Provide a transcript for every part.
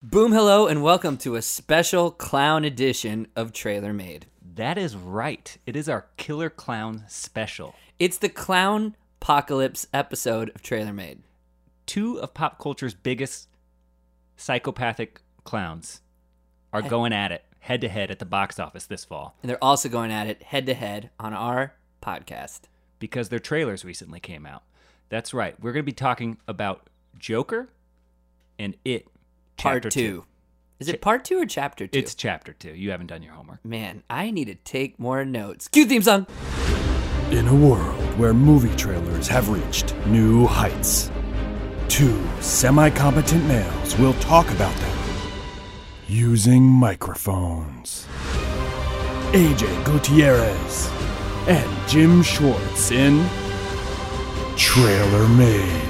Boom, hello, and welcome to a special clown edition of Trailer Made. That is right. It is our Killer Clown special. It's the Clown Apocalypse episode of Trailer Made. Two of pop culture's biggest psychopathic clowns are going at it head-to-head at the box office this fall. And they're also going at it head-to-head on our podcast. Because their trailers recently came out. That's right. We're going to be talking about Joker and It Part Chapter 2. Is it Part 2 or Chapter 2? It's Chapter 2. You haven't done your homework. Man, I need to take more notes. Cue theme song! In a world where movie trailers have reached new heights, two semi-competent males will talk about them using microphones. AJ Gutierrez and Jim Schwartz in Trailer Made.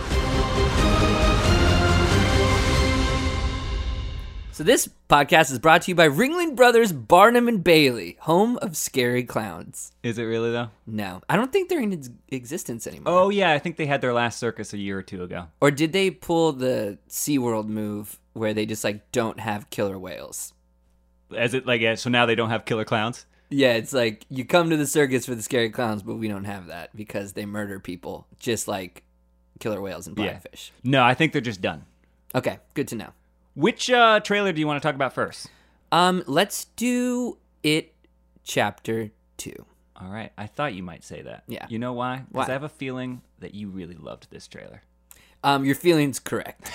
So this podcast is brought to you by Ringling Brothers Barnum and Bailey, home of scary clowns. Is it really, though? No, I don't think they're in existence anymore. Oh, yeah. I think they had their last circus a year or two ago. Or did they pull the SeaWorld move where they just don't have killer whales? So now they don't have killer clowns? Yeah, it's like you come to the circus for the scary clowns, but we don't have that because they murder people just like killer whales and blackfish. Yeah. No, I think they're just done. Okay, good to know. Which trailer do you want to talk about first? Let's do It Chapter 2. All right. I thought you might say that. Yeah. You know why? Why? Because I have a feeling that you really loved this trailer. Your feeling's correct.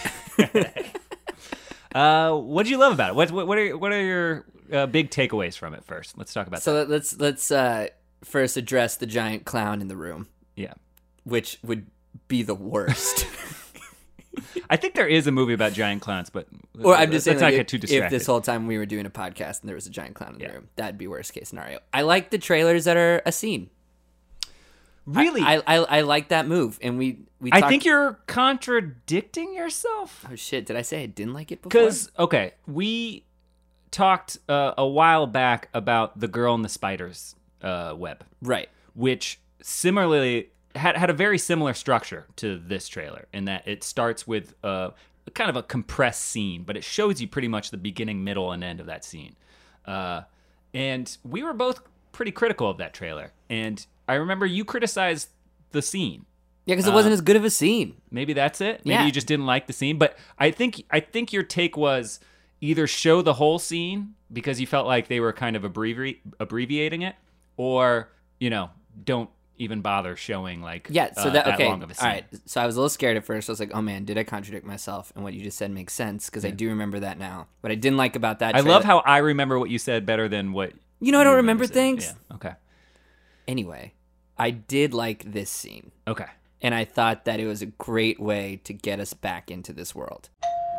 What did you love about it? What are your big takeaways from it first? Let's talk about that. So let's first address the giant clown in the room, Yeah. which would be the worst. I think there is a movie about giant clowns, but Or I'm just saying, let's not like, get too distracted. if this whole time we were doing a podcast and there was a giant clown in the room, that'd be worst case scenario. I like the trailers that are a scene. Really? I like that move, and we I talked- think you're contradicting yourself. Oh shit! Did I say I didn't like it before? Because we talked a while back about the girl in the spider's web, right, which similarly had a very similar structure to this trailer in that it starts with kind of a compressed scene, but it shows you pretty much the beginning, middle, and end of that scene. And we were both pretty critical of that trailer. And I remember you criticized the scene. yeah, because it wasn't as good of a scene. Maybe that's it. Maybe Yeah. you just didn't like the scene. But I think your take was either show the whole scene because you felt like they were kind of abbreviating it, or don't even bother showing that long of a scene. All right. So I was a little scared at first. I was like, oh man, did I contradict myself? And what you just said makes sense because I do remember that now. What I didn't like about that I trailer, love how I remember what you said better than what I don't remember saying. things. Yeah. Okay. Anyway, I did like this scene. Okay. And I thought that it was a great way to get us back into this world.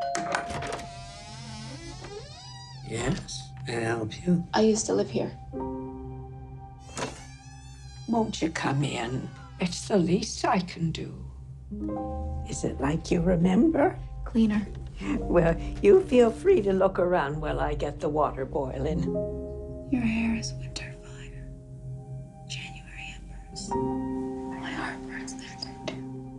Yes, may I help you? I used to live here. Won't you come in? It's the least I can do. Is it like you remember? Cleaner. Well, you feel free to look around while I get the water boiling. Your hair is winter fire. January embers. My heart burns there too.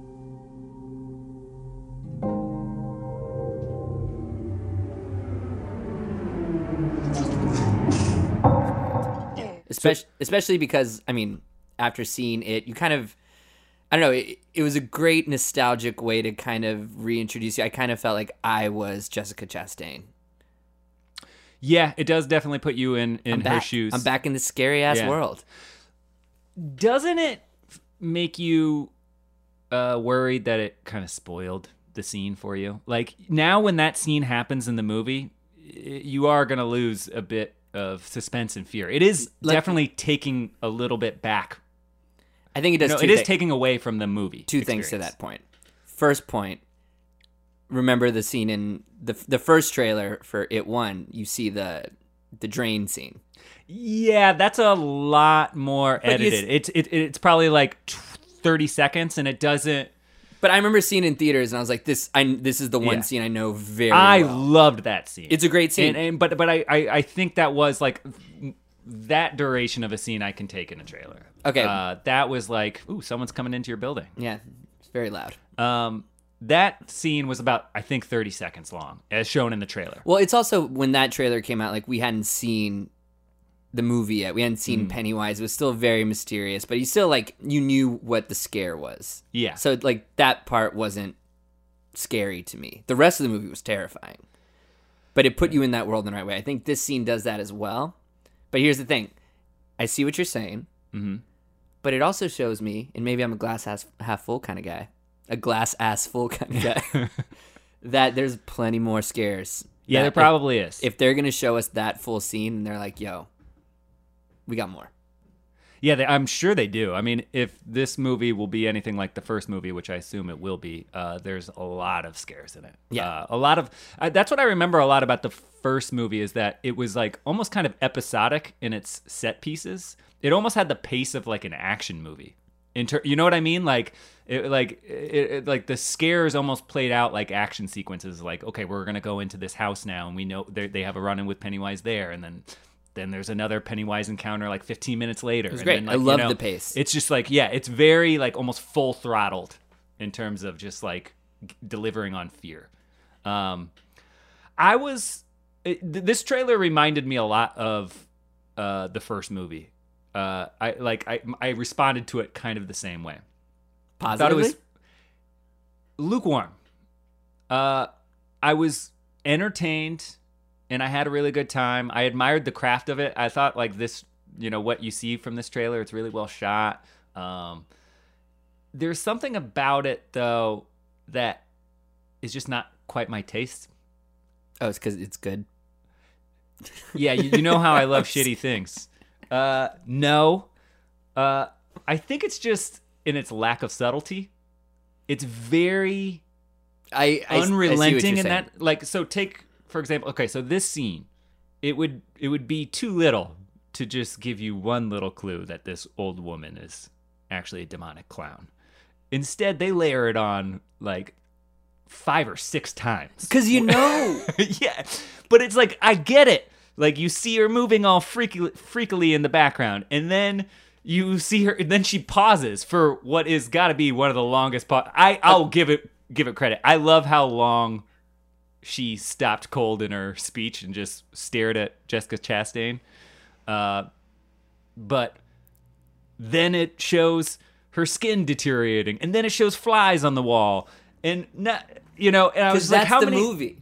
Especially because, I mean, after seeing it, you kind of, I don't know, it was a great nostalgic way to kind of reintroduce you. I kind of felt like I was Jessica Chastain. Yeah, it does definitely put you in her back. shoes. I'm back in this scary-ass world. Doesn't it make you worried that it kind of spoiled the scene for you? Like, now when that scene happens in the movie, you are going to lose a bit of suspense and fear. It is definitely taking a little bit back. I think it does. It is taking away from the movie. Two things to that point. First point, remember the scene in the first trailer for It 1, you see the drain scene. Yeah, that's a lot more edited. It's probably like 30 seconds, and it doesn't. But I remember seeing it in theaters, and I was like, "This is the one scene I know very I well." loved that scene. It's a great scene, but I think that was like that duration of a scene I can take in a trailer. Okay, that was like, ooh, someone's coming into your building. yeah, it's very loud. that scene was about, I think, 30 seconds long, as shown in the trailer. Well, it's also when that trailer came out, like we hadn't seen the movie yet. We hadn't seen Pennywise. It was still very mysterious, but you still like you knew what the scare was. Yeah. So like that part wasn't scary to me. The rest of the movie was terrifying, but it put you in that world in the right way. I think this scene does that as well. But here's the thing: I see what you're saying, but it also shows me, and maybe I'm a glass half full kind of guy, a glass ass full kind of guy, that there's plenty more scares. Yeah, there probably is. If they're gonna show us that full scene, and they're like, "Yo, we got more." Yeah, I'm sure they do. I mean, if this movie will be anything like the first movie, which I assume it will be, there's a lot of scares in it. Yeah. A lot of... that's what I remember a lot about the first movie, is that it was like almost kind of episodic in its set pieces. It almost had the pace of like an action movie. You know what I mean? Like the scares almost played out like action sequences. Like, okay, we're going to go into this house now, and we know they have a run-in with Pennywise there, and then there's another Pennywise encounter like 15 minutes later. It was great. Then, like, I love the pace. It's just like, yeah, it's very like almost full throttled in terms of just like delivering on fear. This trailer reminded me a lot of the first movie. I responded to it kind of the same way. Positively? I thought it was lukewarm. I was entertained, and I had a really good time. I admired the craft of it. I thought like this, what you see from this trailer, it's really well shot. There's something about it though that is just not quite my taste. Oh, it's because it's good. Yeah, you know how I love shitty things. No. I think it's just in its lack of subtlety. It's very unrelenting in that. Like, so take, for example, okay, so this scene, it would be too little to just give you one little clue that this old woman is actually a demonic clown. Instead, they layer it on like 5 or 6 times. Because yeah, but it's like, I get it. Like, you see her moving all freakily in the background, and then you see her, and then she pauses for what is got to be one of the longest I'll give it credit. I love how long she stopped cold in her speech and just stared at Jessica Chastain. But then it shows her skin deteriorating, and then it shows flies on the wall, and not, and I was like, how many movie?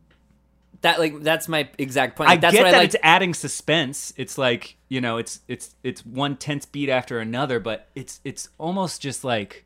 That's my exact point. Like, that's get what that it's adding suspense. It's like, it's one tense beat after another, but it's almost just like,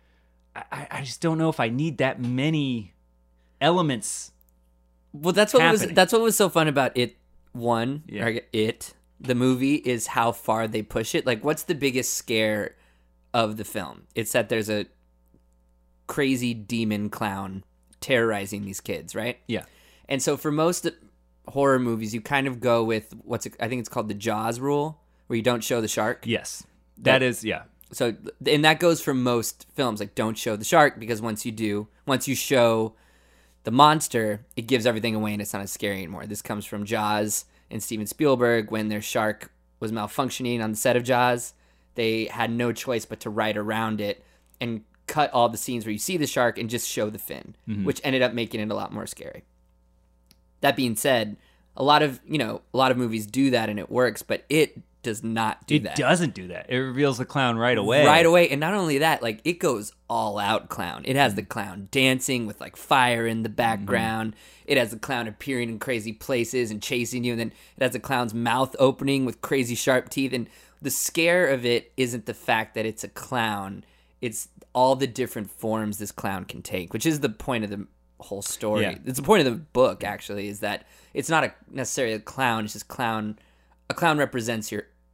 I just don't know if I need that many elements. Well, that's what was so fun about It One, or the movie, is how far they push it. Like, what's the biggest scare of the film? It's that there's a crazy demon clown terrorizing these kids, right? Yeah. And so for most horror movies, you kind of go with I think it's called the Jaws rule, where you don't show the shark. Yes. That is, yeah. So, and that goes for most films, like don't show the shark, because once you show the monster, it gives everything away and it's not as scary anymore. This comes from Jaws and Steven Spielberg. When their shark was malfunctioning on the set of Jaws, they had no choice but to write around it and cut all the scenes where you see the shark and just show the fin, which ended up making it a lot more scary. That being said, a lot of movies do that and it works, but it does not do that. It doesn't do that. It reveals the clown right away. Right away. And not only that, like, it goes all out clown. It has the clown dancing with like fire in the background. It has the clown appearing in crazy places and chasing you. And then it has the clown's mouth opening with crazy sharp teeth. And the scare of it isn't the fact that it's a clown. It's all the different forms this clown can take, which is the point of the whole story. Yeah. It's the point of the book, actually, is that it's not necessarily a clown. It's just a clown represents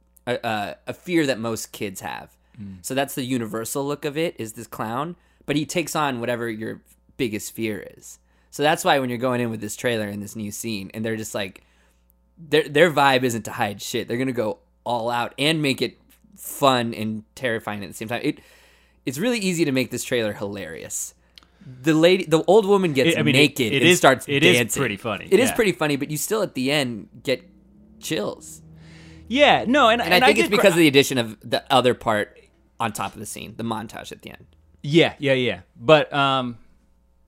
a fear that most kids have. So that's the universal look of it, is this clown, but he takes on whatever your biggest fear is. So that's why when you're going in with this trailer and this new scene, and they're just like, their vibe isn't to hide shit. They're gonna go all out and make it fun and terrifying at the same time. It's really easy to make this trailer hilarious. The old woman gets naked and starts dancing. It is pretty funny. It is pretty funny, but you still at the end get chills. Yeah, no, and I think it's because of the addition of the other part on top of the scene, the montage at the end. Yeah. But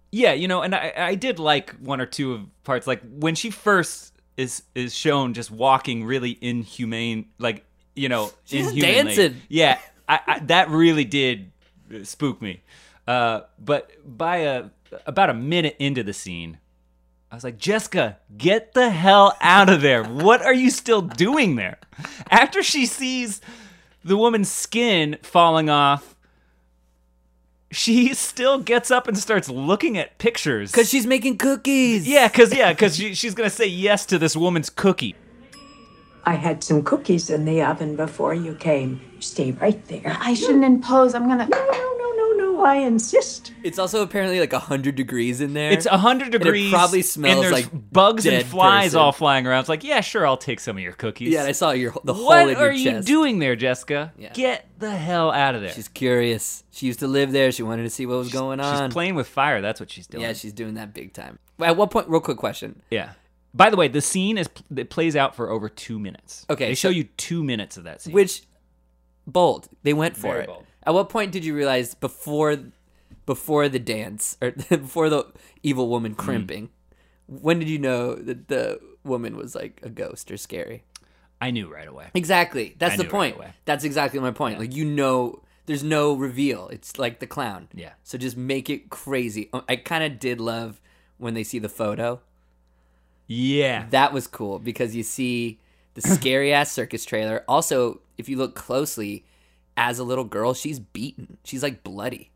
Yeah, and I did like one or two of parts, like when she first is shown just walking really inhumane, like She's inhumanly. dancing. Yeah, I that really did spook me. But by about a minute into the scene, I was like, Jessica, get the hell out of there! What are you still doing there? After she sees the woman's skin falling off, she still gets up and starts looking at pictures. Because she's making cookies. Yeah, because she's going to say yes to this woman's cookie. I had some cookies in the oven before you came. Stay right there. I shouldn't impose. I'm gonna. No, I insist. It's also apparently like 100 degrees in there. It's 100 degrees. And it probably smells and there's like bugs and dead flies person. all flying around. It's like, yeah, sure, I'll take some of your cookies. Yeah, and I saw the hole What in your are you chest. doing there, Jessica? Yeah. Get the hell out of there. She's curious. She used to live there. She wanted to see what was going on. She's playing with fire. That's what she's doing. Yeah, she's doing that big time. At what point? Real quick question. Yeah. By the way, the scene it plays out for over 2 minutes. Okay, They so- show you 2 minutes of that scene. Which bold. They went for Very it. bold. At what point did you realize before the dance or before the evil woman crimping? When did you know that the woman was like a ghost or scary? I knew right away. Exactly. That's I the knew point. right away. That's exactly my point. Like there's no reveal. It's like the clown. Yeah. So just make it crazy. I kind of did love when they see the photo. Yeah. That was cool because you see the scary ass circus trailer. Also, if you look closely, as a little girl, she's beaten. She's like bloody.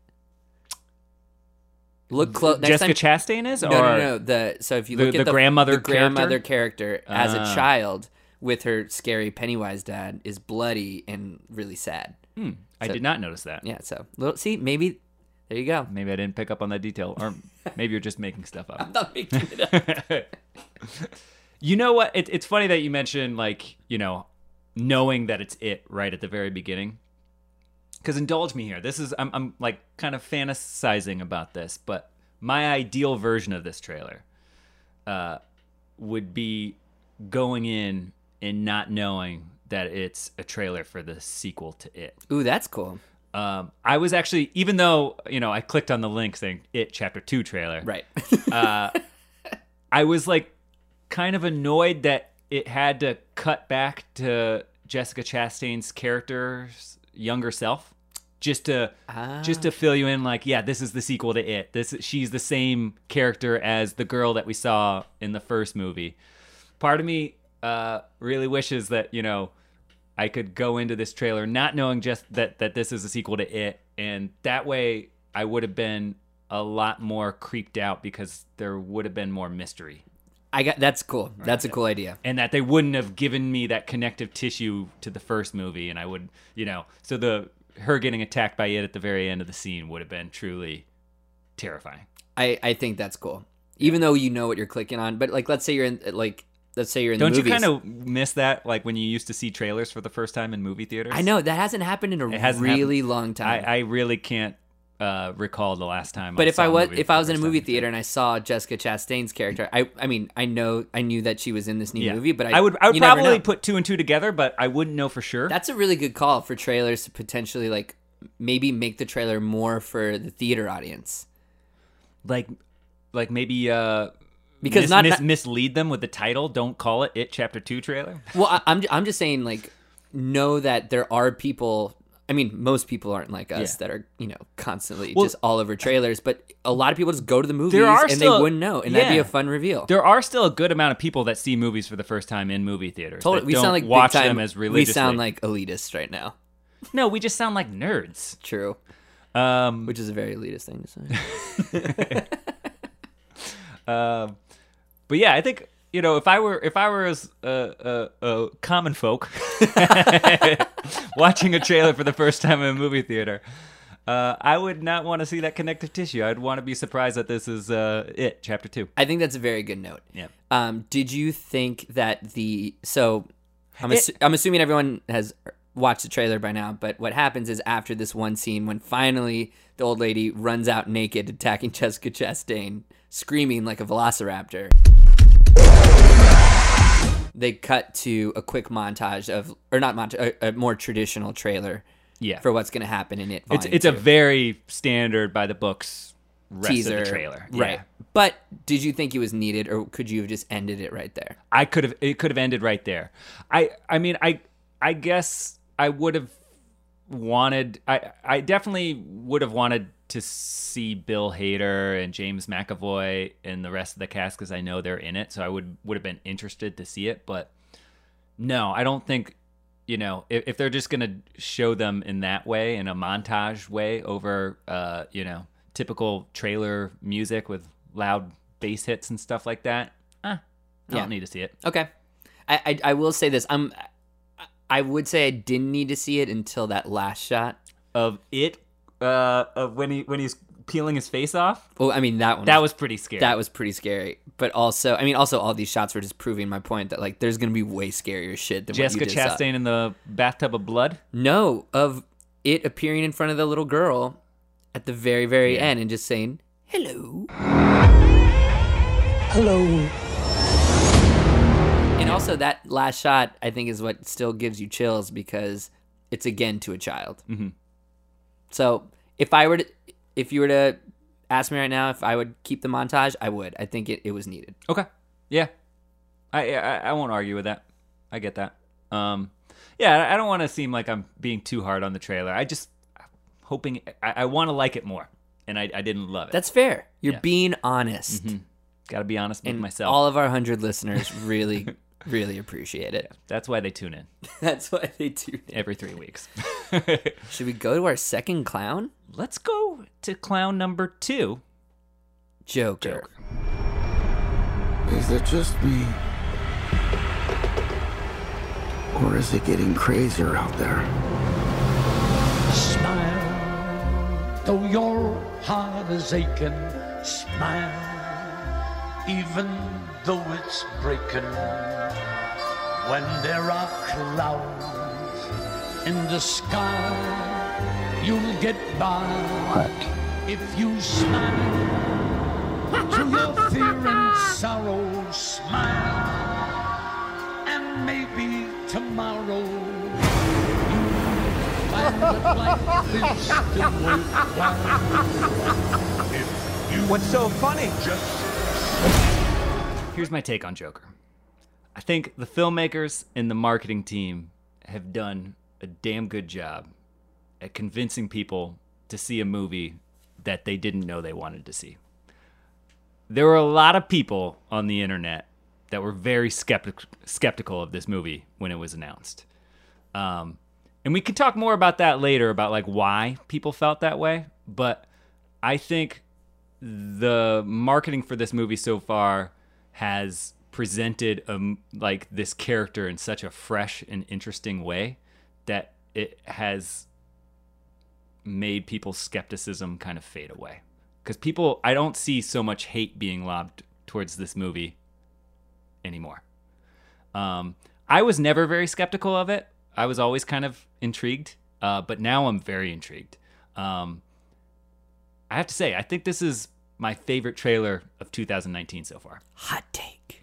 Look close. Jessica Chastain is? No. So if you look the at grandmother grandmother character as a Ah. child with her scary Pennywise dad is bloody and really sad. I did not notice that. Yeah. So see, maybe there you go. Maybe I didn't pick up on that detail. Or maybe you're just making stuff up. I'm not making it up. You know what? It's funny that you mentioned, like, knowing that it's it right at the very beginning. Because indulge me here. I'm like kind of fantasizing about this, but my ideal version of this trailer would be going in and not knowing that it's a trailer for the sequel to It. Ooh, that's cool. I was actually, even though, I clicked on the link saying It Chapter 2 trailer. Right. I was like kind of annoyed that it had to cut back to Jessica Chastain's character's younger self just to fill you in, like, yeah, this is the sequel to It. She's the same character as the girl that we saw in the first movie. Part of me really wishes that I could go into this trailer not knowing just that this is a sequel to It, and that way I would have been a lot more creeped out because there would have been more mystery. That's cool. That's a cool idea. And that they wouldn't have given me that connective tissue to the first movie, and I would, so her getting attacked by It at the very end of the scene would have been truly terrifying. I think that's cool. Even though you know what you're clicking on, but like let's say you're in the movies. Don't you kind of miss that, like when you used to see trailers for the first time in movie theaters? I know that hasn't happened in a really long time. I really can't recall the last time. But if I was in a movie theater theater and I saw Jessica Chastain's character, I mean I knew that she was in this new movie, but I would you never probably know. put two and two together, but I wouldn't know for sure. That's a really good call for trailers to potentially like maybe make the trailer more for the theater audience. Like maybe because mislead them with the title. Don't call it It Chapter 2 trailer. Well, I'm just saying, like, know that there are people. I mean, most people aren't like us that are constantly just all over trailers. But a lot of people just go to the movies and they wouldn't know, and that'd be a fun reveal. There are still a good amount of people that see movies for the first time in movie theaters. Totally, we don't sound like watch big time, them as religiously. We sound like elitists right now. No, we just sound like nerds. True. Which is a very elitist thing to say. But yeah, I think if I were as a common folk watching a trailer for the first time in a movie theater, I would not want to see that connective tissue. I'd want to be surprised that this is It Chapter 2. I think that's a very good note. Yeah. Did you think that I'm assuming everyone has watched the trailer by now, but what happens is after this one scene when finally the old lady runs out naked attacking Jessica Chastain, screaming like a velociraptor, they cut to a quick montage a more traditional trailer Yeah. for what's going to happen in It Volume It's a 2. very standard by the books rest teaser of the trailer. right? Yeah. But did you think it was needed, or could you have just ended it right there? It could have ended right there. I mean, I guess I would have wanted. I definitely would have wanted to see Bill Hader and James McAvoy and the rest of the cast because I know they're in it, so I would have been interested to see it. But no, I don't think. If they're just gonna show them in that way, in a montage way, over typical trailer music with loud bass hits and stuff like that, I don't need to see it. Okay, I will say this. I would say I didn't need to see it until that last shot Of it, of when he's peeling his face off. Oh, I mean that one. That was pretty scary. That was pretty scary. But also, all these shots were just proving my point that like there's gonna be way scarier shit than Jessica what you just Chastain in the bathtub of blood. No, of it appearing in front of the little girl at the very, very end and just saying hello. Hello. And also that last shot, I think, is what still gives you chills because it's again to a child. Mm-hmm. So if you were to ask me right now if I would keep the montage, I would. I think it was needed. Okay. Yeah. I won't argue with that. I get that. Yeah, I don't want to seem like I'm being too hard on the trailer. I'm hoping I want to like it more, and I didn't love it. That's fair. You're being honest. Mm-hmm. Got to be honest with And myself. all of our 100 listeners really, really appreciate it. That's why they tune in That's why they do. every 3 weeks. Should we go to our second clown? Let's go to clown number 2. Joker. Is it just me? Or is it getting crazier out there? Smile, though your heart is aching. Smile, even though it's breaking. When there are clouds in the sky, you'll get by. What? If you smile to your fear and sorrow, smile, and maybe tomorrow you'll find that life is still worthwhile. If you What's so funny? Here's my take on Joker. I think the filmmakers and the marketing team have done a damn good job at convincing people to see a movie that they didn't know they wanted to see. There were a lot of people on the internet that were very skeptical of this movie when it was announced. And we can talk more about that later, about like why people felt that way. But I think the marketing for this movie so far has presented like this character in such a fresh and interesting way that it has made people's skepticism kind of fade away. Because I don't see so much hate being lobbed towards this movie anymore. I was never very skeptical of it. I was always kind of intrigued, but now I'm very intrigued. I have to say, I think this is my favorite trailer of 2019 so far. Hot take.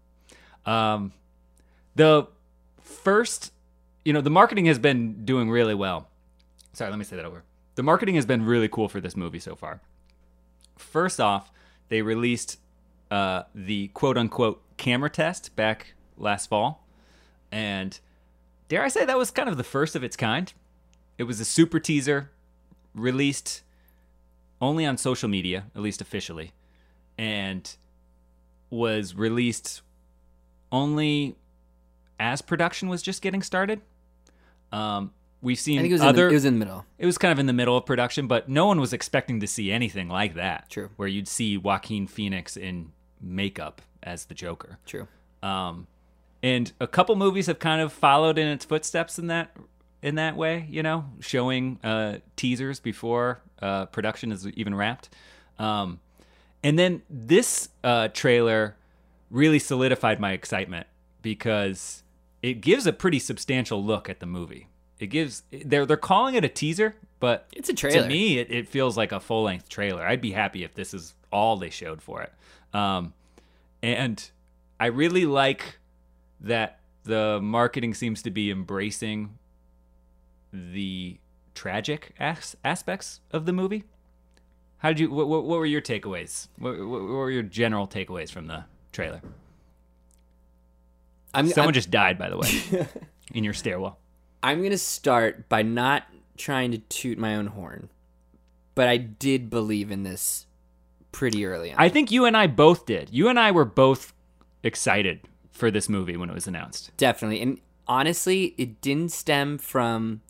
The first, the marketing has been doing really well. Sorry, let me say that over. The marketing has been really cool for this movie so far. First off, they released the quote-unquote camera test back last fall. And dare I say that was kind of the first of its kind. It was a super teaser released only on social media, at least officially, and was released only as production was just getting started. We've seen I think it was in the middle. It was kind of in the middle of production, but no one was expecting to see anything like that. True. Where you'd see Joaquin Phoenix in makeup as the Joker. True. And a couple movies have kind of followed in its footsteps in that way, showing teasers before production is even wrapped. And then this trailer really solidified my excitement because it gives a pretty substantial look at the movie. They're calling it a teaser, but It's a trailer. To me, it feels like a full-length trailer. I'd be happy if this is all they showed for it. And I really like that the marketing seems to be embracing the tragic aspects of the movie. How did you? What were your takeaways? What were your general takeaways from the trailer? Someone just died, by the way, in your stairwell. I'm gonna start by not trying to toot my own horn, but I did believe in this pretty early on. I think you and I both did. You and I were both excited for this movie when it was announced. Definitely, and honestly, it didn't stem from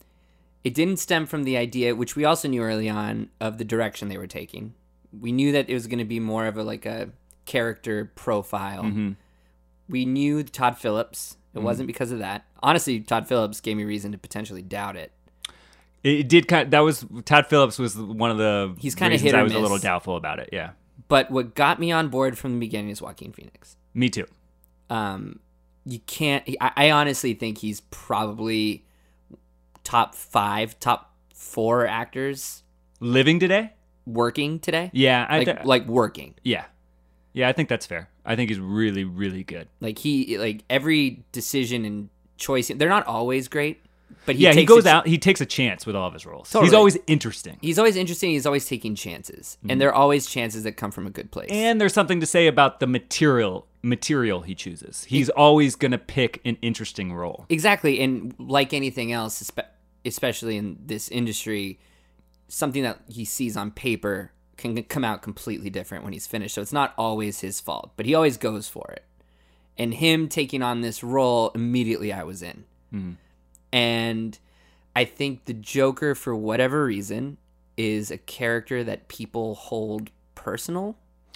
the idea, which we also knew early on, of the direction they were taking. We knew that it was going to be more of a character profile. Mm-hmm. We knew Todd Phillips. It wasn't because of that. Honestly, Todd Phillips gave me reason to potentially doubt it. It did Todd Phillips was one of the He's kind of reasons hit or I was miss. a little doubtful about it. Yeah, But what got me on board from the beginning is Joaquin Phoenix. me too. You can't. I honestly think he's probably top 5, top 4 actors Living today? working today. Yeah, like working. Yeah, I think that's fair. I think he's really, really good. Like every decision and choice. They're not always great, but he He goes out. He takes a chance with all of his roles. Totally. He's always interesting. He's always interesting. He's always taking chances, and they're always chances that come from a good place. And there's something to say about the material he chooses. He's always going to pick an interesting role. Exactly, and like anything else, especially in this industry, something that he sees on paper can come out completely different when he's finished. So it's not always his fault, but he always goes for it. And him taking on this role, immediately I was in. Mm-hmm. And I think the Joker, for whatever reason, is a character that people hold personal.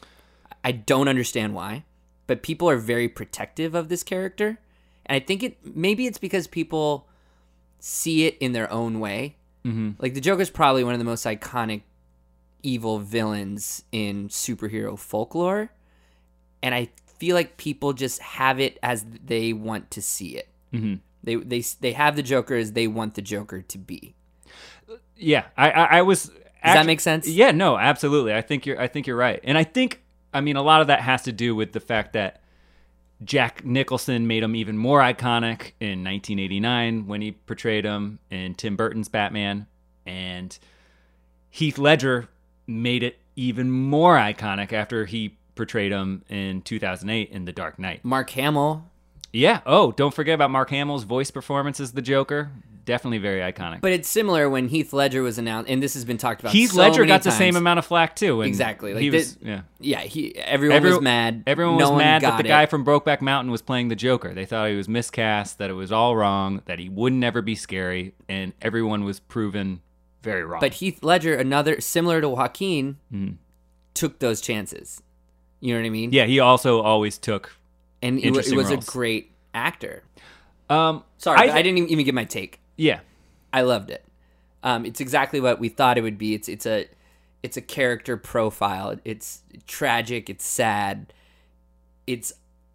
I don't understand why, but people are very protective of this character. And I think maybe it's because people see it in their own way. Mm-hmm. Like, the Joker's probably one of the most iconic evil villains in superhero folklore. And I feel like people just have it as they want to see it. Mm-hmm. They have the Joker as they want the Joker to be. Yeah, I was. Does that make sense? Yeah, no, absolutely. I think you're right, and I mean, a lot of that has to do with the fact that Jack Nicholson made him even more iconic in 1989 when he portrayed him in Tim Burton's Batman, and Heath Ledger made it even more iconic after he portrayed him in 2008 in The Dark Knight. Mark Hamill. Yeah. Oh, don't forget about Mark Hamill's voice performance as the Joker. Definitely very iconic. But it's similar when Heath Ledger was announced, and this has been talked about. Heath so Ledger many got the times. same amount of flack too. And Exactly. Like he was, everyone was mad. Everyone No was one mad that got the guy from Brokeback Mountain was playing the Joker. They thought he was miscast, that it was all wrong, that he would never be scary, and everyone was proven very wrong. But Heath Ledger, another similar to Joaquin, took those chances. You know what I mean? Yeah, he also always took and it interesting was roles. a great actor. Sorry, I didn't even give my take. Yeah. I loved it. It's exactly what we thought it would be. It's a character profile. It's tragic. It's sad. It's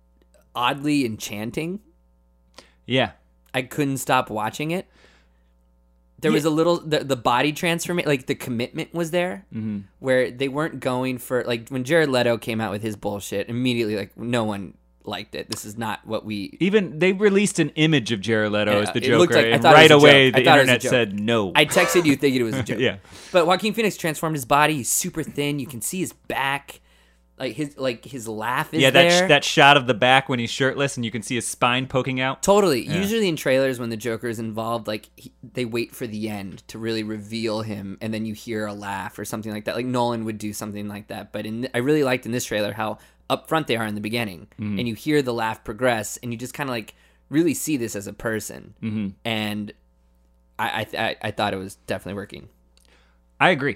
oddly enchanting. Yeah. I couldn't stop watching it. There was a little the body transformation, like the commitment was there, where they weren't going for, like, when Jared Leto came out with his bullshit, immediately, like, no one liked it. This is not what we. Even they released an image of Jared Leto as the it Joker, looked like- I and thought it right was a away joke. I the thought it was a internet joke. said no. I texted you thinking it was a joke. Yeah. But Joaquin Phoenix transformed his body. He's super thin. You can see his back. His laugh is there. that shot of the back when he's shirtless and you can see his spine poking out. Totally. Yeah. Usually in trailers when the Joker is involved, they wait for the end to really reveal him, and then you hear a laugh or something like that. Like Nolan would do something like that. But I really liked in this trailer how upfront they are in the beginning, and you hear the laugh progress, and you just kind of really see this as a person. And I thought it was definitely working. I agree.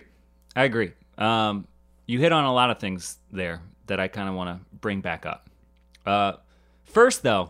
You hit on a lot of things there that I kind of want to bring back up. First, though,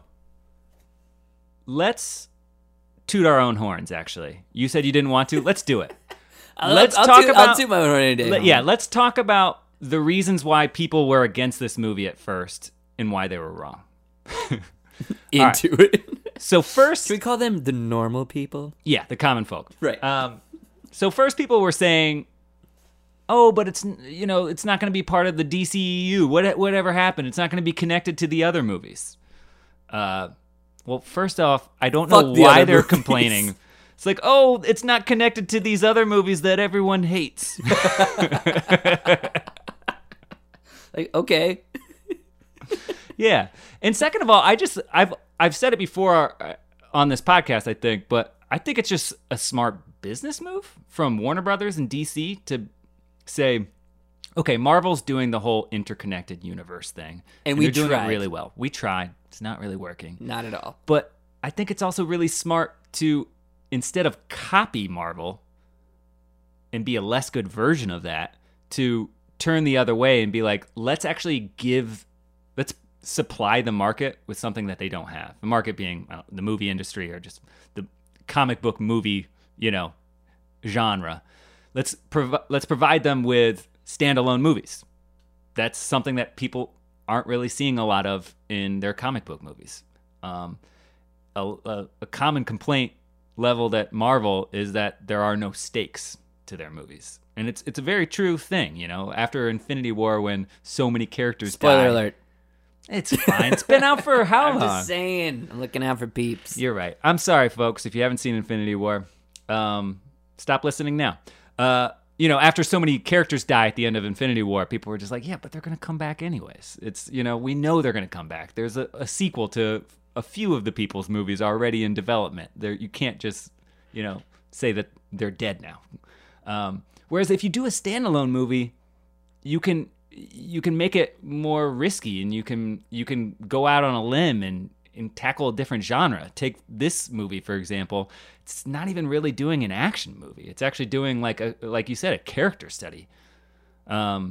let's toot our own horns, actually. You said you didn't want to. Let's do it. I'll toot my own horn any day. Yeah, let's talk about the reasons why people were against this movie at first and why they were wrong. Into it. So first... Should we call them the normal people? Yeah, the common folk. Right. So first people were saying, oh, but it's not going to be part of the DCEU. Whatever happened, it's not going to be connected to the other movies. Well, first off, I don't know why they're complaining. It's like, oh, it's not connected to these other movies that everyone hates. Like, okay. Yeah. And second of all, I've said it before on this podcast, I think, but I think it's just a smart business move from Warner Brothers and DC to say, okay, Marvel's doing the whole interconnected universe thing. And they're we doing tried. it really well. We tried. It's not really working. Not at all. But I think it's also really smart to, instead of copy Marvel and be a less good version of that, to turn the other way and be like, let's supply the market with something that they don't have. The market being the movie industry or just the comic book movie, genre. Let's provide them with standalone movies. That's something that people aren't really seeing a lot of in their comic book movies. A common complaint leveled at Marvel is that there are no stakes to their movies. And it's a very true thing, after Infinity War when so many characters Spoiler died. alert. It's fine. It's been out for how I'm long? just saying. I'm looking out for peeps. You're right. I'm sorry, folks, if you haven't seen Infinity War. Stop listening now. After so many characters die at the end of Infinity War, people were just like, yeah, but they're going to come back anyways. It's, we know they're going to come back. There's a sequel to a few of the people's movies already in development. You can't just, say that they're dead now. Whereas if you do a standalone movie, you can make it more risky, and you can go out on a limb and tackle a different genre. Take this movie, for example. It's not even really doing an action movie. It's actually doing, like you said, a character study. I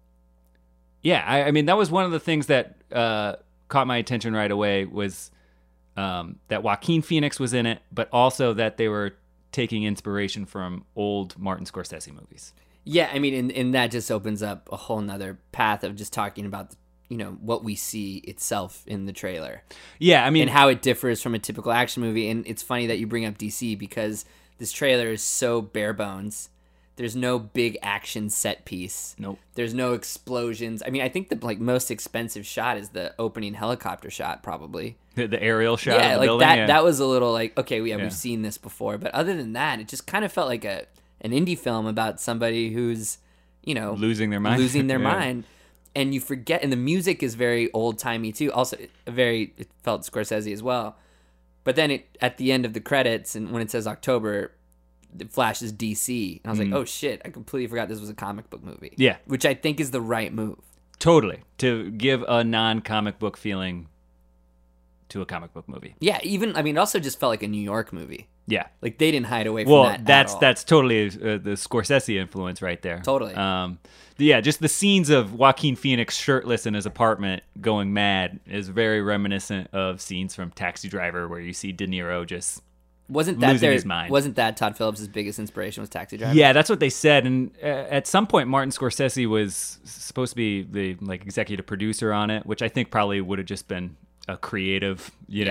mean, that was one of the things that caught my attention right away was that Joaquin Phoenix was in it, but also that they were taking inspiration from old Martin Scorsese movies. Yeah, I mean, and that just opens up a whole nother path of just talking about, what we see itself in the trailer. Yeah, I mean... And how it differs from a typical action movie. And it's funny that you bring up DC because this trailer is so bare bones. There's no big action set piece. Nope. There's no explosions. I mean, I think the most expensive shot is the opening helicopter shot, probably. The aerial shot of the like building? that was a little like, okay, we've seen this before. But other than that, it just kind of felt like an indie film about somebody who's, losing their mind. Yeah. Mind. And you forget, and the music is very old-timey too. Also, it felt Scorsese as well. But then at the end of the credits, and when it says October, it flashes DC. And I was like, oh shit, I completely forgot this was a comic book movie. Yeah. Which I think is the right move. Totally. To give a non-comic book feeling to a comic book movie. Yeah, it also just felt like a New York movie. Yeah. Like they didn't hide away from that at all. That's totally the Scorsese influence right there. Totally. Just the scenes of Joaquin Phoenix shirtless in his apartment going mad is very reminiscent of scenes from Taxi Driver where you see De Niro just losing his mind. Wasn't that Todd Phillips' biggest inspiration was Taxi Driver? Yeah, that's what they said. And at some point, Martin Scorsese was supposed to be the executive producer on it, which I think probably would have just been a creative,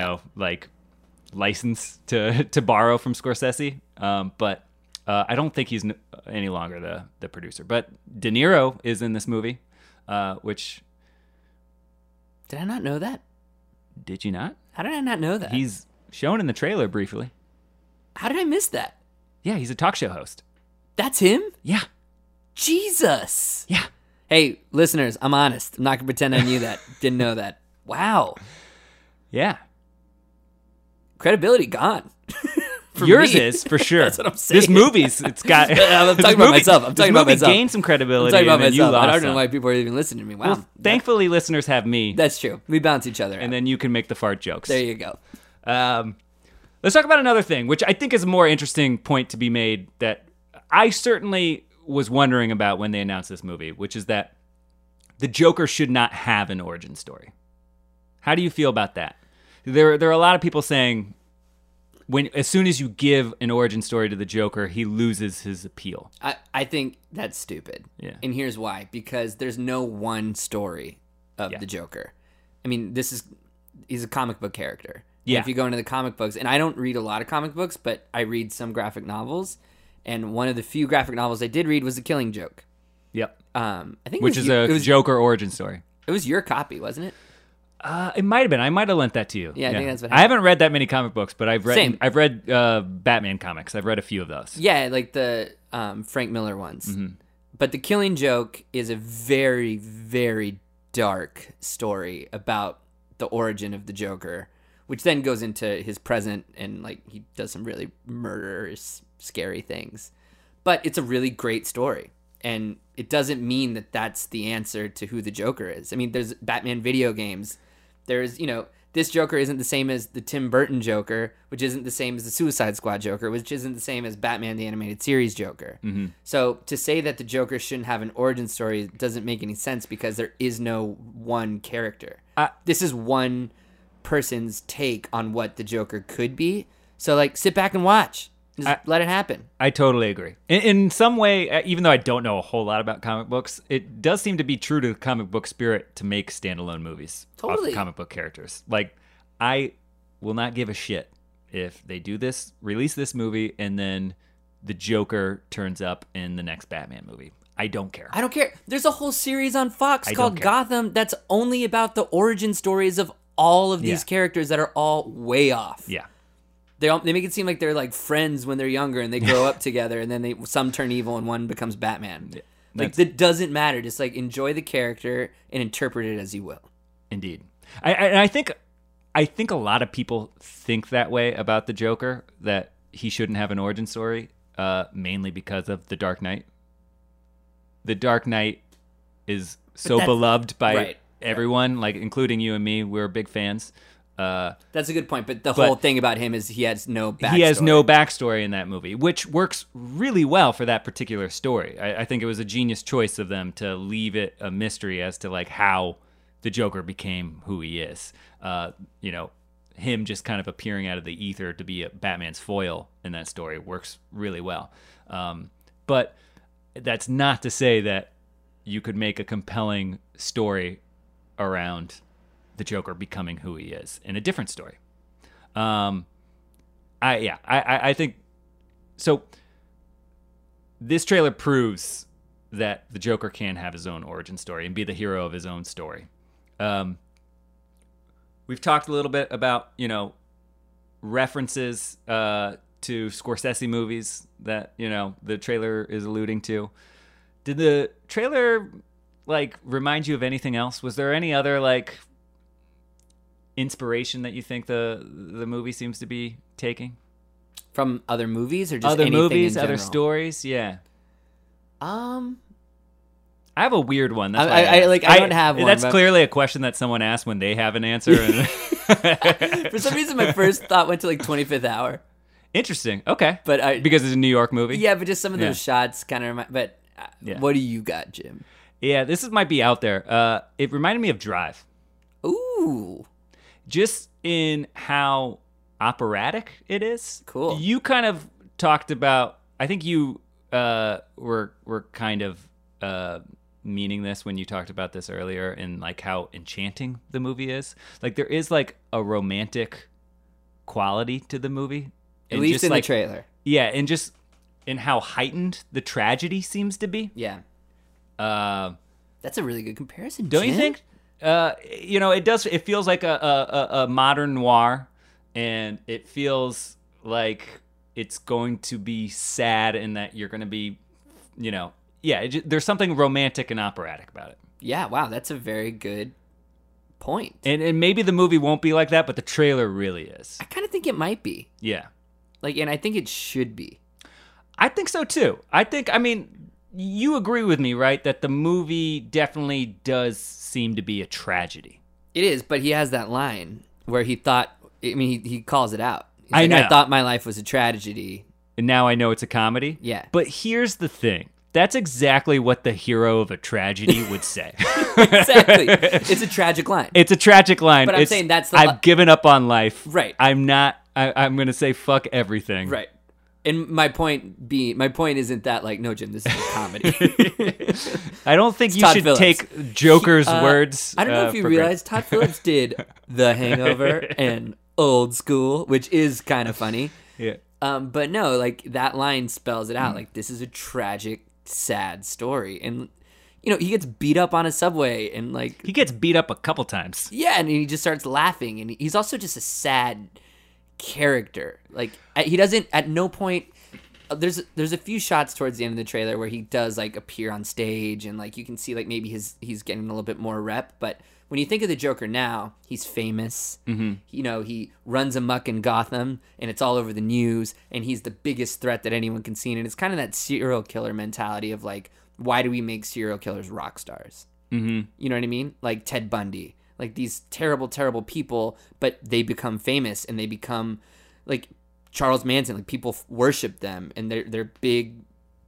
license to borrow from Scorsese. But I don't think he's any longer the producer. But De Niro is in this movie, which... Did I not know that? Did you not? How did I not know that? He's shown in the trailer briefly. How did I miss that? Yeah, he's a talk show host. That's him? Yeah. Jesus. Yeah. Hey, listeners, I'm honest. I'm not going to pretend I knew that. Didn't know that. Wow. Yeah. Credibility gone. Yours me. is, for sure. That's what I'm saying. This movie's, it's got... I'm talking about myself. This movie gained some credibility. I'm talking about and then myself. You lost I don't know some. why people are even listening to me. Wow. Well, thankfully, listeners have me. That's true. We bounce each other out. And then you can make the fart jokes. There you go. Let's talk about another thing, which I think is a more interesting point to be made that I certainly was wondering about when they announced this movie, which is that the Joker should not have an origin story. How do you feel about that? There are a lot of people saying as soon as you give an origin story to the Joker, he loses his appeal. I think that's stupid. Yeah. And here's why. Because there's no one story of the Joker. I mean, he's a comic book character. Yeah. If you go into the comic books, and I don't read a lot of comic books, but I read some graphic novels. And one of the few graphic novels I did read was The Killing Joke. Yep. I think Which is a Joker origin story. It was your copy, wasn't it? It might have been. I might have lent that to you. Yeah, I think that's what I haven't read that many comic books, but I've read. Same. I've read Batman comics. I've read a few of those. Yeah, like the Frank Miller ones. Mm-hmm. But The Killing Joke is a very, very dark story about the origin of the Joker, which then goes into his present, and like he does some really murderous, scary things. But it's a really great story, and it doesn't mean that that's the answer to who the Joker is. I mean, there's Batman video games. There's, this Joker isn't the same as the Tim Burton Joker, which isn't the same as the Suicide Squad Joker, which isn't the same as Batman the Animated Series Joker. Mm-hmm. So to say that the Joker shouldn't have an origin story doesn't make any sense because there is no one character. This is one person's take on what the Joker could be. So like, sit back and watch. Just let it happen. I totally agree. In some way, even though I don't know a whole lot about comic books, it does seem to be true to the comic book spirit to make standalone movies Totally. off comic book characters. Like, I will not give a shit if they do this, release this movie, and then the Joker turns up in the next Batman movie. I don't care. I don't care. There's a whole series on Fox I called don't care. Gotham that's only about the origin stories of all of these characters that are all way off. Yeah. They make it seem like they're like friends when they're younger and they grow up together, and then some turn evil and one becomes Batman. Yeah, like that doesn't matter. Just like enjoy the character and interpret it as you will. Indeed. I think a lot of people think that way about the Joker, that he shouldn't have an origin story, mainly because of The Dark Knight. The Dark Knight is so beloved by everyone, like including you and me. We're big fans. That's a good point, but the whole thing about him is he has no backstory. He has no backstory in that movie, which works really well for that particular story. I think it was a genius choice of them to leave it a mystery as to like how the Joker became who he is. Him just kind of appearing out of the ether to be Batman's foil in that story works really well. But that's not to say that you could make a compelling story around the Joker becoming who he is in a different story. I think so. This trailer proves that the Joker can have his own origin story and be the hero of his own story. We've talked a little bit about, references to Scorsese movies that, the trailer is alluding to. Did the trailer remind you of anything else? Was there any other inspiration that you think the movie seems to be taking from other movies or just other anything movies, in other general? stories? Yeah. I I have a weird one. That's why I don't have one. That's but clearly a question that someone asked when they have an answer. And for some reason, my first thought went to 25th Hour. Interesting. Okay, But because it's a New York movie. Yeah, but just some of those Yeah. shots kind of remind. But Yeah. what do you got, Jim? Yeah, this might be out there. It reminded me of Drive, Ooh, just in how operatic it is. Cool. You kind of talked about. I think you were kind of meaning this when you talked about this earlier, and how enchanting the movie is. There is a romantic quality to the movie. at And least just, in the trailer. Yeah, and just in how heightened the tragedy seems to be. Yeah, Uh, that's a really good comparison. don't you Jim. think? It does. It feels like a modern noir, and it feels like it's going to be sad, and that you're going to be, there's something romantic and operatic about it. Yeah, wow, that's a very good point. And maybe the movie won't be like that, but the trailer really is. I kind of think it might be. Yeah, And I think it should be. I think so too. You agree with me, right? That the movie definitely does seem to be a tragedy. It is, but he has that line where he thought. I mean, he calls it out. He's I know. I thought my life was a tragedy. And now I know it's a comedy. Yeah. But here's the thing. That's exactly what the hero of a tragedy would say. Exactly. It's a tragic line. It's a tragic line. But I'm It's, saying that's the I've given up on life. Right. I'm going to say fuck everything. Right. And my point isn't that no, Jim, this is a comedy. I don't think It's you Todd should Phillips. take Joker's words. I don't know if you for realize Todd Phillips did The Hangover and Old School, which is kind of funny. Yeah. But no, that line spells it out. This is a tragic, sad story. And, he gets beat up on a subway and like He gets beat up a couple times. yeah, and he just starts laughing, and he's also just a sad character. Like he doesn't at no point. There's a few shots towards the end of the trailer where he does like appear on stage, and like you can see like maybe he's getting a little bit more rep. But when you think of the Joker now, he's famous. Mm-hmm. He runs amok in Gotham, and it's all over the news, and he's the biggest threat that anyone can see. And it's kind of that serial killer mentality of like, why do we make serial killers rock stars? Mm-hmm. You know what I mean? Like Ted Bundy, like these terrible, terrible people, but they become famous, and they become like Charles Manson, like people worship them, and they're big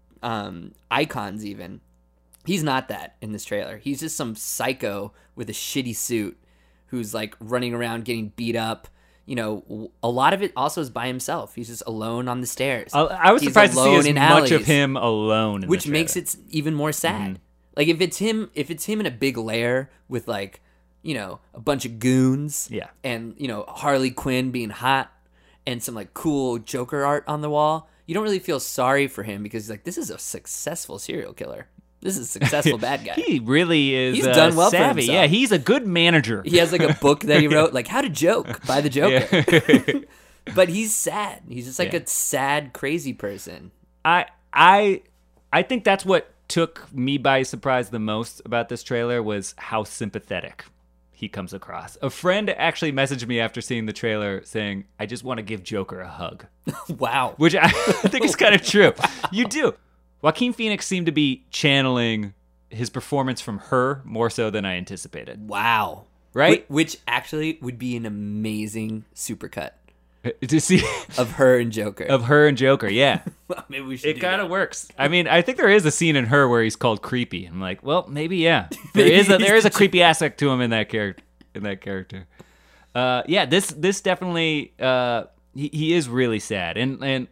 icons even. He's not that in this trailer. He's just some psycho with a shitty suit who's like running around getting beat up. A lot of it also is by himself. He's just alone on the stairs. I was He's surprised to see alone as in much alleys, of him alone in which the makes trailer. it even more sad. Mm-hmm. Like if it's him in a big lair with like, a bunch of goons, Yeah. and Harley Quinn being hot, and some like cool Joker art on the wall, you don't really feel sorry for him because like this is a successful serial killer. This is a successful bad guy. He really is He's done well for savvy. himself. Yeah, he's a good manager. He has like a book that he wrote, like How to Joke by the Joker. But he's sad. He's just like a sad, crazy person. I think that's what took me by surprise the most about this trailer was how sympathetic he comes across. A friend actually messaged me after seeing the trailer saying, I just want to give Joker a hug. Wow. Which I think is kind of true. You do. Joaquin Phoenix seemed to be channeling his performance from Her more so than I anticipated. Wow. Right? Which actually would be an amazing supercut To see of Her and Joker. of Her and Joker, yeah. Well, maybe we should It kind of works. I mean, I think there is a scene in Her where he's called creepy. I'm like, well, maybe yeah. There is a creepy aspect to him in that character. Yeah, this definitely he is really sad, and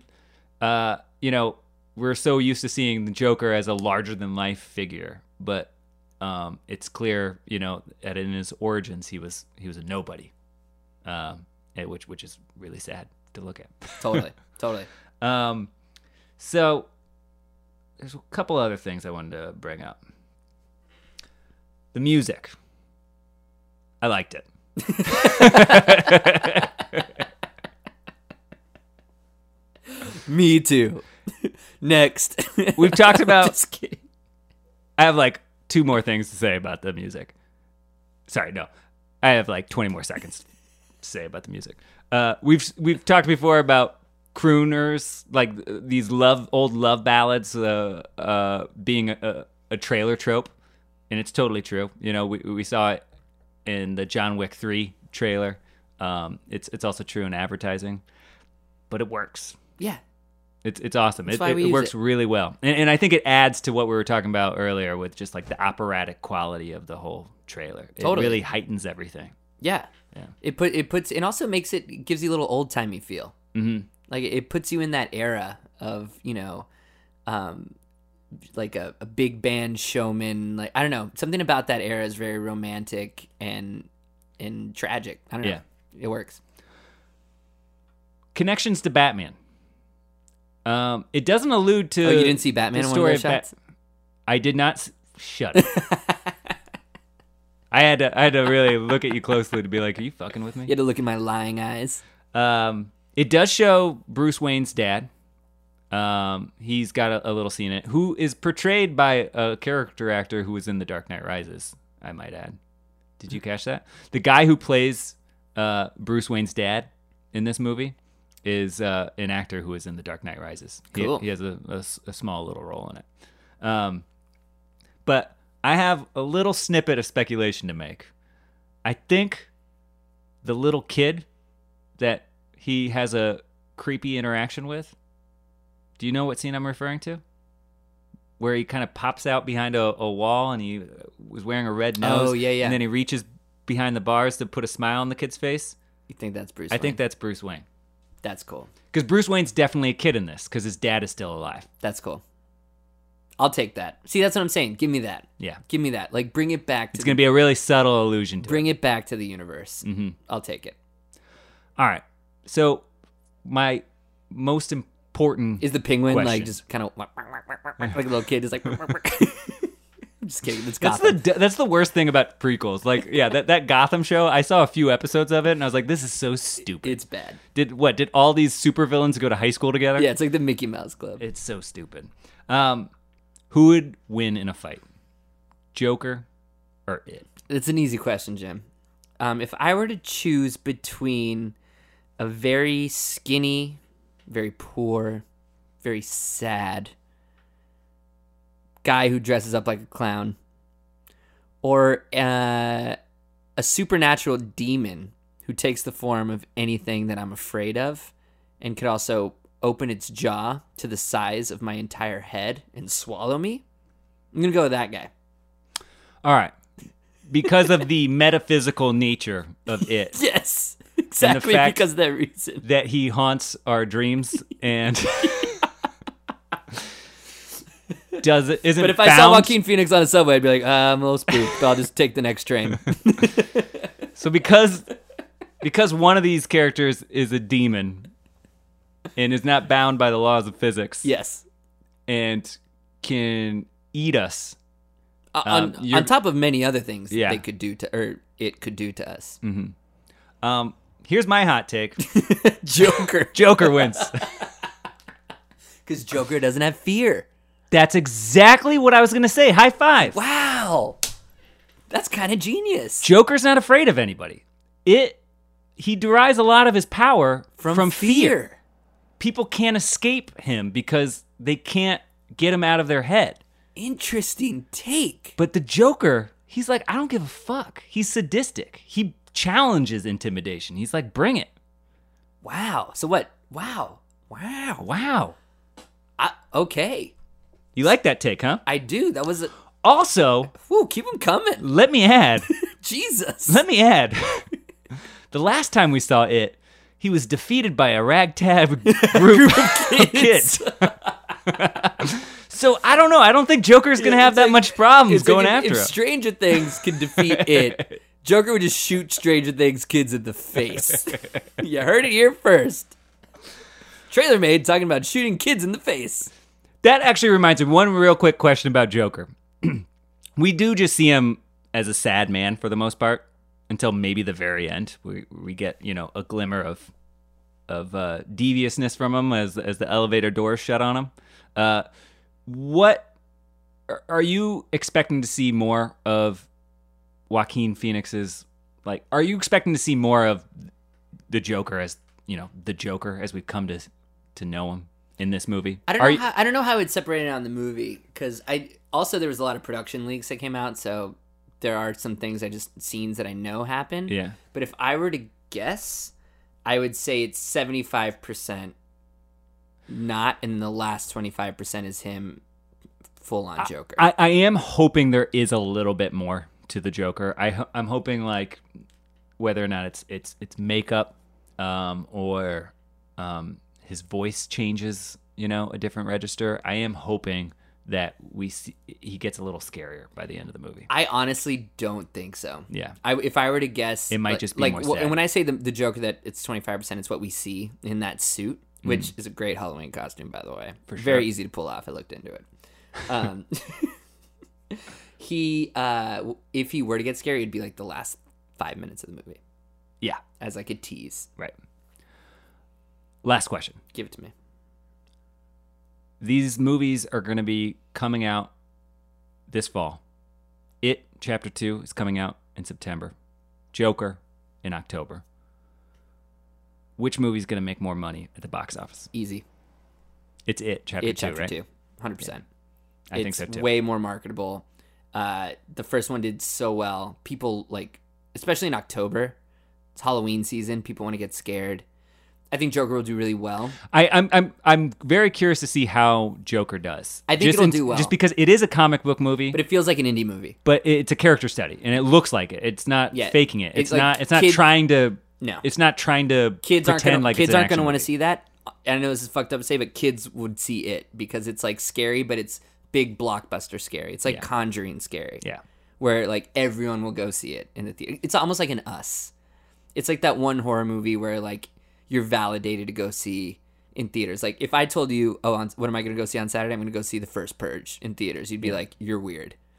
we're so used to seeing the Joker as a larger than life figure, but it's clear that in his origins he was a nobody, which is really sad to look at. Totally. So there's a couple other things I wanted to bring up. The music. I liked it. Me too. Next. We've talked about... Just kidding. I have like 2 more things to say about the music. Sorry, no. I have like 20 more seconds to say about the music. We've talked before about crooners, like these old love ballads being a trailer trope, and it's totally true. We saw it in the John Wick 3 trailer. It's also true in advertising, but it works. Yeah. It's awesome. That's why we it use works it. really well. And I think it adds to what we were talking about earlier with just like the operatic quality of the whole trailer. Totally. It really heightens everything. Yeah. Yeah. It puts it also gives you a little old timey feel. Mm-hmm. Like it puts you in that era of like a big band showman. Like I don't know, something about that era is very romantic and tragic. I don't know. It works. Connections to Batman. It doesn't allude to. Oh, you didn't see Batman the in one story of those shots? I did not. Shut up. I had to really look at you closely to be like, are you fucking with me? You had to look in my lying eyes. It does show Bruce Wayne's dad. He's got a little scene in it, who is portrayed by a character actor who was in The Dark Knight Rises, I might add. Did you catch that? The guy who plays Bruce Wayne's dad in this movie is an actor who was in The Dark Knight Rises. Cool. He has a small little role in it. But I have a little snippet of speculation to make. I think the little kid that he has a creepy interaction with, do you know what scene I'm referring to? Where he kind of pops out behind a wall and he was wearing a red nose. Oh, yeah. And then he reaches behind the bars to put a smile on the kid's face. You think that's Bruce I Wayne? think that's Bruce Wayne. That's cool. Because Bruce Wayne's definitely a kid in this because his dad is still alive. That's cool. I'll take that. See, that's what I'm saying. Give me that. Yeah. Give me that. Like, bring it back. It's going to be a really subtle allusion to Bring it back to the universe. Mm-hmm. I'll take it. All right. So my most important Is the penguin question. like just kind of like a little kid is like Just kidding. It's Gotham. That's the worst thing about prequels. Like, yeah, that Gotham show, I saw a few episodes of it, and I was like, this is so stupid. It's bad. Did all these supervillains go to high school together? Yeah, it's like the Mickey Mouse Club. It's so stupid. Who would win in a fight? Joker or It? It's an easy question, Jim. If I were to choose between a very skinny, very poor, very sad guy who dresses up like a clown, or a supernatural demon who takes the form of anything that I'm afraid of and could also open its jaw to the size of my entire head and swallow me, I'm going to go with that guy. All right. Because of the metaphysical nature of It. Yes, exactly, because of that reason. That he haunts our dreams and isn't But if I saw Joaquin Phoenix on a subway, I'd be like, I'm a little spooked. I'll just take the next train. So because one of these characters is a demon and is not bound by the laws of physics. Yes. And can eat us. On top of many other things they could do to, or it could do to us. Mm-hmm. Here's my hot take. Joker wins. Because Joker doesn't have fear. That's exactly what I was going to say. High five. Wow. That's kind of genius. Joker's not afraid of anybody. He derives a lot of his power from fear. People can't escape him because they can't get him out of their head. Interesting take. But the Joker, he's like, I don't give a fuck. He's sadistic. He challenges intimidation. He's like, bring it. Wow. So what? Wow. Okay. You like that take, huh? I do. That was Also, keep them coming. Let me add. Jesus. Let me add. The last time we saw It, he was defeated by a ragtag group of kids. So I don't know. I don't think Joker's going to have that much problems going after him. If Stranger Things can defeat It, Joker would just shoot Stranger Things kids in the face. You heard it here first. Trailer made talking about shooting kids in the face. That actually reminds me, one real quick question about Joker. We do just see him as a sad man for the most part until maybe the very end. We get, a glimmer of deviousness from him as the elevator doors shut on him. What are you expecting to see more of Joaquin Phoenix's, are you expecting to see more of the Joker as, the Joker as we've come to know him in this movie? I don't know how it's separated on the movie, because there was a lot of production leaks that came out, so there are some scenes that I know happened. Yeah. But if I were to guess, I would say it's 75% not, and the last 25% is him full-on Joker. I am hoping there is a little bit more to the Joker. I'm hoping, whether or not it's makeup or his voice changes, a different register. I am hoping that he gets a little scarier by the end of the movie. I honestly don't think so. Yeah. If I were to guess, it might just be more sad. And when I say the Joker that it's 25%, it's what we see in that suit, which is a great Halloween costume, by the way. For sure. Very easy to pull off. I looked into it. If he were to get scary, it'd be the last 5 minutes of the movie. Yeah. As a tease. Right. Last question. Give it to me. These movies are going to be coming out this fall. It, Chapter 2, is coming out in September. Joker in October. Which movie is going to make more money at the box office? Easy. It's It, Chapter 2, right? 2, 100%. Yeah. I think so, too. It's way more marketable. The first one did so well. People, especially in October, it's Halloween season. People want to get scared. I think Joker will do really well. I'm very curious to see how Joker does. I think it'll do well. Just because it is a comic book movie. But it feels like an indie movie. But it's a character study, and it looks like it. It's not faking it. It's not trying to... No. It's not trying to kids pretend like kids it's an aren't going to want to movie. see that. I know this is fucked up to say, but kids would see it because it's scary, but it's big blockbuster scary. It's Conjuring scary. Yeah. Where everyone will go see it in the theater. It's almost like an Us. It's like that one horror movie where you're validated to go see in theaters. If I told you, what am I going to go see on Saturday? I'm going to go see The First Purge in theaters. You'd be like, you're weird.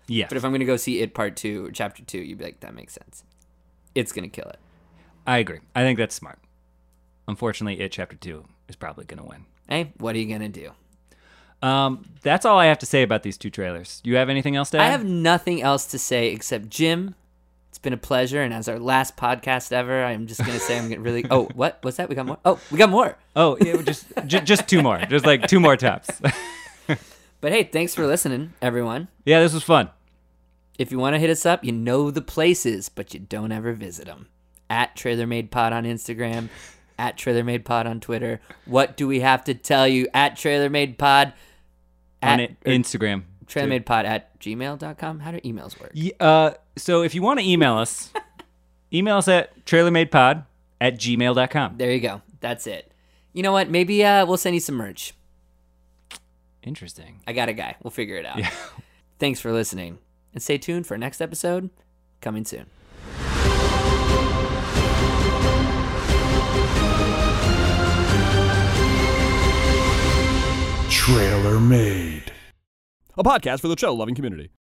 Yes. But if I'm going to go see It Part 2 or Chapter 2, you'd be like, that makes sense. It's going to kill it. I agree. I think that's smart. Unfortunately, It Chapter 2 is probably going to win. Hey, what are you going to do? That's all I have to say about these 2 trailers. Do you have anything else to add? I have nothing else to say except, Jim, it's been a pleasure. And as our last podcast ever, I'm just going to say I'm getting really... Oh, what? What's that? We got more? Oh, we got more. Oh, yeah, just 2 more. Just like 2 more tops. But hey, thanks for listening, everyone. Yeah, this was fun. If you want to hit us up, you know the places, but you don't ever visit them. At TrailerMadePod on Instagram, at TrailerMadePod on Twitter. What do we have to tell you? At TrailerMadePod. On Instagram. TrailerMadePod at gmail.com. How do emails work? So if you want to email us at trailermadepod@gmail.com. There you go. That's it. You know what? Maybe we'll send you some merch. Interesting. I got a guy. We'll figure it out. Yeah. Thanks for listening. And stay tuned for our next episode coming soon. Trailer Made, a podcast for the trailer loving community.